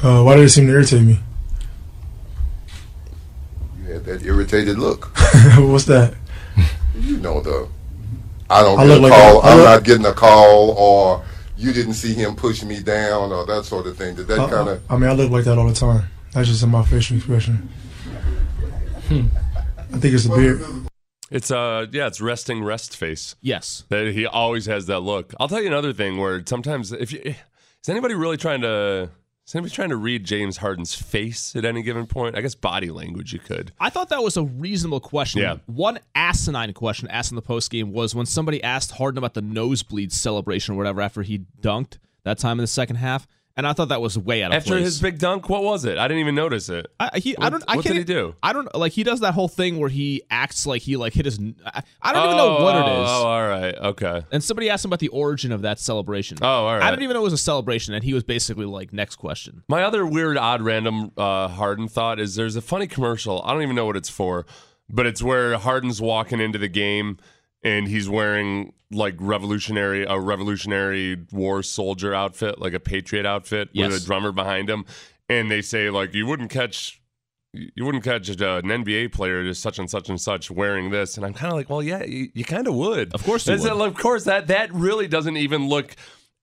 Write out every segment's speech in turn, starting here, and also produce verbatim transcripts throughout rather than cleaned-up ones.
Uh, why did it seem to irritate me? You had that irritated look. What's that? You know the. I don't I get a look call. like a- I I'm look- not getting a call, or you didn't see him push me down, or that sort of thing. Did that I, kind of? I mean, I look like that all the time. That's just in my facial expression. Hmm. I think it's the beard. It's uh yeah, it's resting rest face. Yes. That he always has that look. I'll tell you another thing where sometimes if you is anybody really trying to is anybody trying to read James Harden's face at any given point? I guess body language you could. I thought that was a reasonable question. Yeah. One asinine question asked in the postgame was when somebody asked Harden about the nosebleed celebration or whatever after he dunked that time in the second half. And I thought that was way out of After place. his big dunk, what was it? I didn't even notice it. I, he, What- I don't. I what can't, did he do? I don't like. He does that whole thing where he acts like he like hit his. I, I don't oh, even know what oh, it is. Oh, all right, okay. And somebody asked him about the origin of that celebration. Oh, all right. I didn't even know it was a celebration, and he was basically like, "Next question." My other weird, odd, random uh, Harden thought is there's a funny commercial. I don't even know what it's for, but it's where Harden's walking into the game and he's wearing like revolutionary a Revolutionary War soldier outfit, like a Patriot outfit Yes. with a drummer behind him, and they say like you wouldn't catch. You wouldn't catch uh, an N B A player just such and such and such wearing this, and I'm kind of like, well, yeah, you, you kind of would. Of course you That's- would. Of course, that that really doesn't even look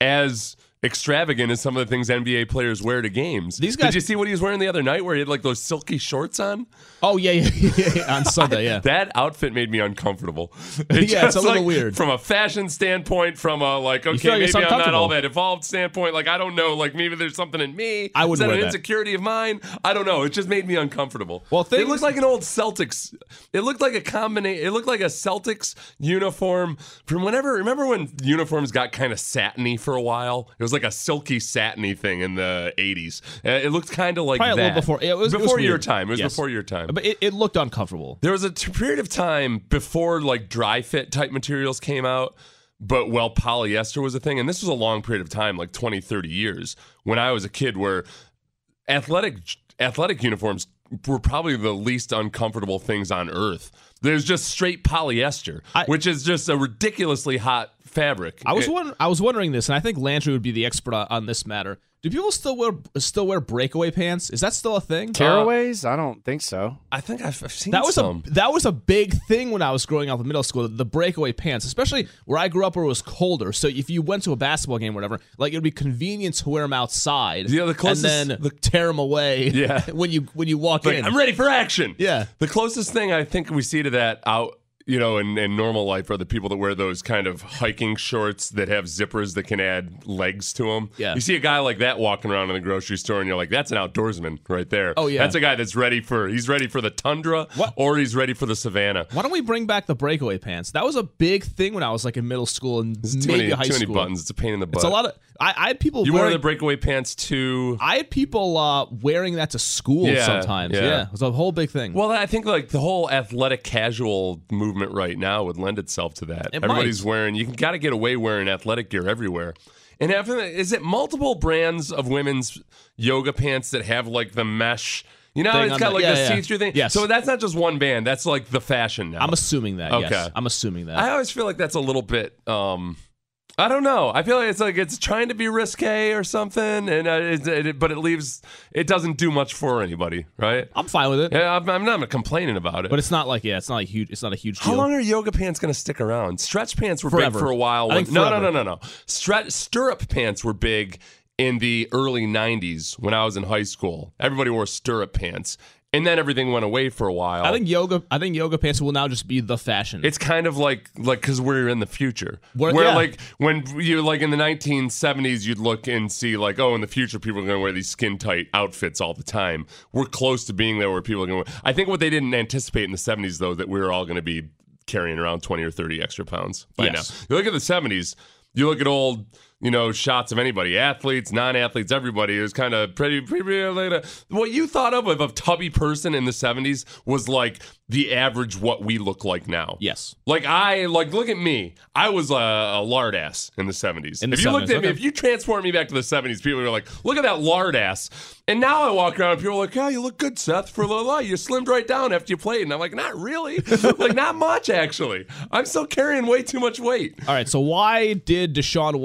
as extravagant as some of the things N B A players wear to games. These guys- Did you see what he was wearing the other night, where he had like those silky shorts on? Oh yeah, yeah, yeah, yeah. On Sunday, yeah. That outfit made me uncomfortable. Yeah, it's just, a little like, weird. From a fashion standpoint, from a like, okay, feel like maybe it's I'm not all uncomfortable. that evolved standpoint. Like, I don't know. Like, maybe there's something in me. I wouldn't Is that wear an that. insecurity of mine? I don't know. It just made me uncomfortable. Well, it things- looked like an old Celtics. It looked like a combination. It looked like a Celtics uniform from whenever. Remember when uniforms got kind of satiny for a while? It was like a silky satiny thing in the eighties. Uh, It looked kind of like Probably a that. little before- it was- it was before your weird. time. It was Yes. before your time. But it, it looked uncomfortable. There was a t- period of time before like dry fit type materials came out, but well, polyester was a thing. And this was a long period of time, like twenty, thirty years when I was a kid, where athletic athletic uniforms were probably the least uncomfortable things on earth. There's just straight polyester, I- which is just a ridiculously hot fabric. I was It- wonder, I was wondering this, and I think Landry would be the expert on, on this matter. Do people still wear still wear breakaway pants? Is that still a thing? Tearaways? I don't think so. I think I've, I've seen That was some. a that was a big thing when I was growing up in middle school. The breakaway pants, especially where I grew up, where it was colder. So if you went to a basketball game or whatever, like it would be convenient to wear them outside. Yeah, the closest- and then the- tear them away. Yeah. when you when you walk Like, in. I'm ready for action. Yeah. The closest thing I think we see to that out, you know, in, in normal life are the people that wear those kind of hiking shorts that have zippers that can add legs to them. Yeah. You see a guy like that walking around in the grocery store and you're like, that's an outdoorsman right there. Oh, yeah. That's a guy that's ready for, he's ready for the tundra What? or he's ready for the savannah. Why don't we bring back the breakaway pants? That was a big thing when I was like in middle school and There's too maybe many, high too many school. buttons. It's a pain in the butt. It's a lot of. I, I had people. You wearing, wear the breakaway pants too. I had people uh, wearing that to school Yeah, sometimes. yeah. Yeah. It was a whole big thing. Well, I think like the whole athletic casual movement right now would lend itself to that. It Everybody's might. wearing, you got to get away wearing athletic gear everywhere. And after that, is it multiple brands of women's yoga pants that have like the mesh? You know, Thing it's on got the- like yeah, the yeah. see-through thing. Yes. So that's not just one band. That's like the fashion now. I'm assuming that. Okay. Yes. I'm assuming that. I always feel like that's a little bit. Um, I don't know. I feel like it's like it's trying to be risque or something, and uh, it, it, but it leaves. It doesn't do much for anybody, right? I'm fine with it. Yeah, I'm, I'm not complaining about it. But it's not like yeah, it's not a huge. It's not a huge How deal. long are yoga pants going to stick around? Stretch pants were Forever. big for a while. I when- think no, no, forever. no, no, no. Stretch stirrup pants were big in the early nineties when I was in high school. Everybody wore stirrup pants, and then everything went away for a while. I think yoga. I think yoga pants will now just be the fashion. It's kind of like like because we're in the future. We're- Where yeah. like when you like in the nineteen seventies, you'd look and see like, oh, in the future, people are going to wear these skin tight outfits all the time. We're close to being there where people are going to. I think what they didn't anticipate in the seventies though that we were all going to be carrying around twenty or thirty extra pounds by Yes. now. You look at the seventies. You look at old, you know, shots of anybody, athletes, non-athletes, everybody. It was kind of pretty, pretty, pretty like a, what you thought of of a tubby person in the seventies was like the average what we look like now. yes. Like I like look at me. I was a, a lard ass in the seventies. In the if you looked seventies, at me, okay. if you transport me back to the seventies, people were like, "Look at that lard ass." And now I walk around and people are like, "Oh, you look good, Seth. For la la, you slimmed right down after you played." And I'm like, "Not really. Like not much actually. I'm still carrying way too much weight." All right. So why did Deshaun Watson and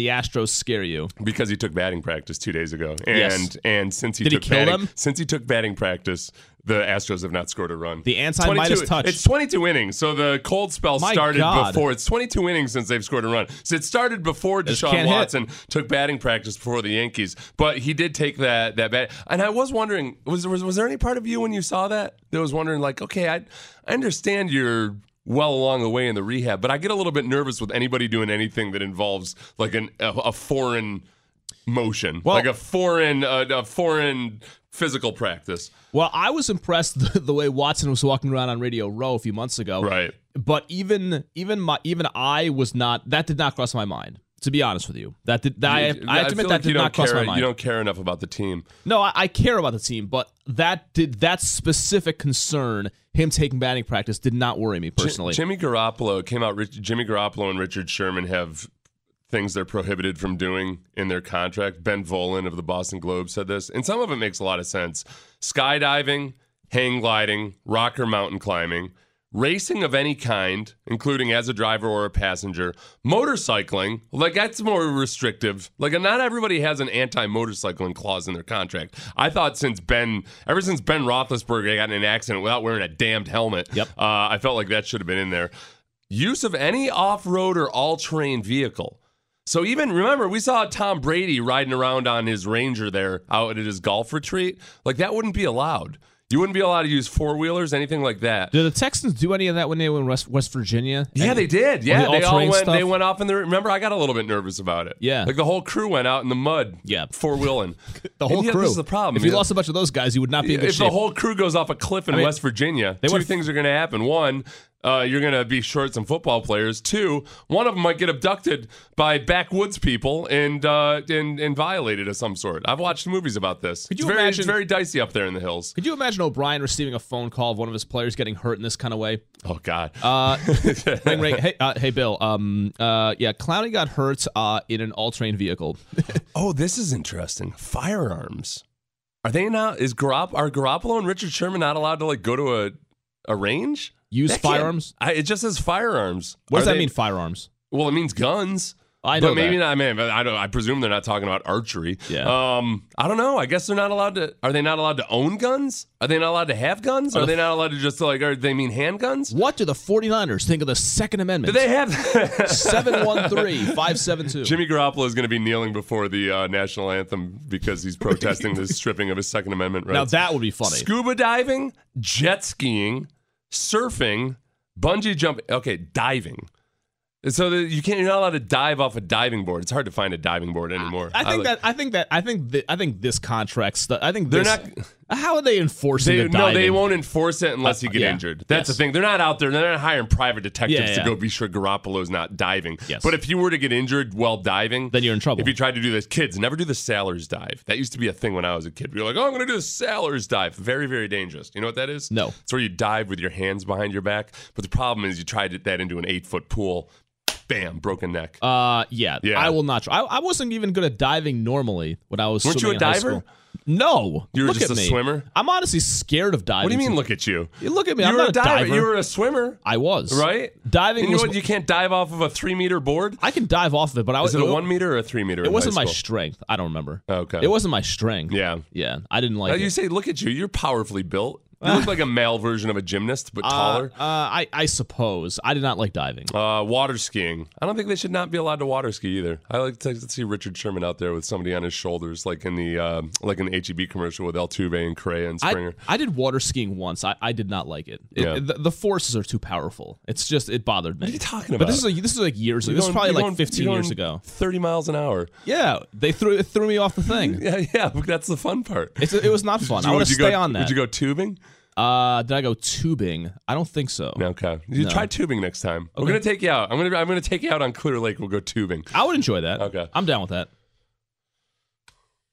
the Astros scare you? Because he took batting practice two days ago, and Yes. and since he Did he took kill batting, them? since he took batting practice, the Astros have not scored a run. The anti-Midas twenty-two touch. It's twenty-two innings, so the cold spell My started God. before. It's twenty-two innings since they've scored a run. So it started before Just Deshaun can't hit. Watson took batting practice before the Yankees, but he did take that that bat. And I was wondering, was was was there any part of you when you saw that that was wondering, like, okay, I I understand you're well along the way in the rehab, but I get a little bit nervous with anybody doing anything that involves like an a, a foreign motion, Well- like a foreign uh, a foreign physical practice. Well, I was impressed the, the way Watson was walking around on Radio Row a few months ago. Right. But even even my even I was not. That did not cross my mind. To be honest with you, that did. That, I, I have to feel admit like that you did don't not cross care, my mind. You don't care enough about the team. No, I, I care about the team, but that did that specific concern, him taking batting practice, did not worry me personally. Jimmy Garoppolo came out. Rich, Jimmy Garoppolo and Richard Sherman have things they're prohibited from doing in their contract. Ben Volen of the Boston Globe said this, and some of it makes a lot of sense. Skydiving, hang gliding, rock or mountain climbing, racing of any kind, including as a driver or a passenger, motorcycling, like that's more restrictive. Like not everybody has an anti-motorcycling clause in their contract. I thought since Ben, ever since Ben Roethlisberger got in an accident without wearing a damned helmet, Yep. uh, I felt like that should have been in there. Use of any off-road or all-terrain vehicle. So even, remember, we saw Tom Brady riding around on his Ranger there out at his golf retreat. Like that wouldn't be allowed. You wouldn't be allowed to use four-wheelers, anything like that. Did the Texans do any of that when they were in West, West Virginia? Yeah, And- they did. Yeah, the they all all-terrain went. stuff? They went off in the. Remember, I got a little bit nervous about it. Yeah. like the whole crew went out in the mud. Yeah. four wheeling. The whole And yeah, crew. This is the problem. If you Yeah. lost a bunch of those guys, you would not be in good if shape. the whole crew goes off a cliff in I mean, West Virginia, they two went- things are going to happen. One, uh, you're going to be short some football players. Two, one of them might get abducted by backwoods people and uh, and and violated of some sort. I've watched movies about this. Could you it's very, imagine- It's very dicey up there in the hills. Could you imagine O'Brien receiving a phone call of one of his players getting hurt in this kind of way? Oh God. Uh, ring, ring. Hey, uh, hey, Bill. Um, uh, yeah, Clowney got hurt uh, in an all-terrain vehicle. Oh, this is interesting. Firearms. Are they not? Is Garop, are Garoppolo and Richard Sherman not allowed to like go to a a range? Use That can't- firearms? I, it just says firearms. What does Are that they- mean, firearms? Well, it means guns. I know but maybe that. not. I mean, I don't. I presume they're not talking about archery. Yeah. Um. I don't know. I guess they're not allowed to. Are they not allowed to own guns? Are they not allowed to have guns? Are Are they the- not allowed to just like? Are they mean handguns? What do the 49ers think of the Second Do Amendment? they have? seven one three, five seven two. Jimmy Garoppolo is going to be kneeling before the uh, national anthem because he's protesting the stripping of his Second Amendment rights. Now that would be funny. Scuba diving, jet skiing, surfing, bungee jumping. Okay, diving. So the, you can't. You're not allowed to dive off a diving board. It's hard to find a diving board anymore. I think like- that I think that I think that I think this contract stuff. I think They're this, not- How are they enforcing They, the no, diving? they won't enforce it unless Uh, you get yeah. injured. That's Yes. the thing. They're not out there. They're not hiring private detectives Yeah, yeah. to go be sure Garoppolo's not diving. Yes. But if you were to get injured while diving, Then you're in trouble. If you tried to do this, kids never do the sailor's dive. That used to be a thing when I was a kid. You're like, oh, I'm going to do the sailor's dive. Very, very dangerous. You know what that is? No. It's where you dive with your hands behind your back. But the problem is you tried that into an eight foot pool. Bam, broken neck. Uh, yeah, Yeah. I will not try. I, I wasn't even good at diving normally when I was. Weren't you swimming a in high diver? school. No, You were look just at a me. swimmer? I'm honestly scared of diving. What do you mean, look at you? You look at me. You I'm were not a diver. diver. You were a swimmer, I was right? Diving And you was. know what? You can't dive off of a three meter board. I can dive off of it, but I was. Is it a one meter or a three meter? It in wasn't high my school? strength. I don't remember. Okay. It wasn't my strength. Yeah. Yeah. I didn't like Now it. you say, look at you. You're powerfully built. You look like a male version of a gymnast, but Uh, taller. Uh, I I suppose I did not like diving. Uh, water skiing. I don't think they should not be allowed to water ski either. I like to see Richard Sherman out there with somebody on his shoulders, like in the uh, like in the H E B commercial with Altuve and Correa and Springer. I, I did water skiing once. I, I did not like it. It- Yeah. the, the forces are too powerful. It's just it bothered me. What are you talking But about? this is like this is like years ago. You're This is going- probably you're like going- fifteen you're years going ago. thirty miles an hour. Yeah, they threw it threw me off the thing. Yeah, yeah. But that's the fun part. It's, it was not fun. I Would want to you stay go, on that. Would you go tubing? Uh, did I go tubing? I don't think so. Okay. You No. try tubing next time. We're Okay. gonna take you out. I'm gonna I'm gonna take you out on Clear Lake. We'll go tubing. I would enjoy that. Okay. I'm down with that.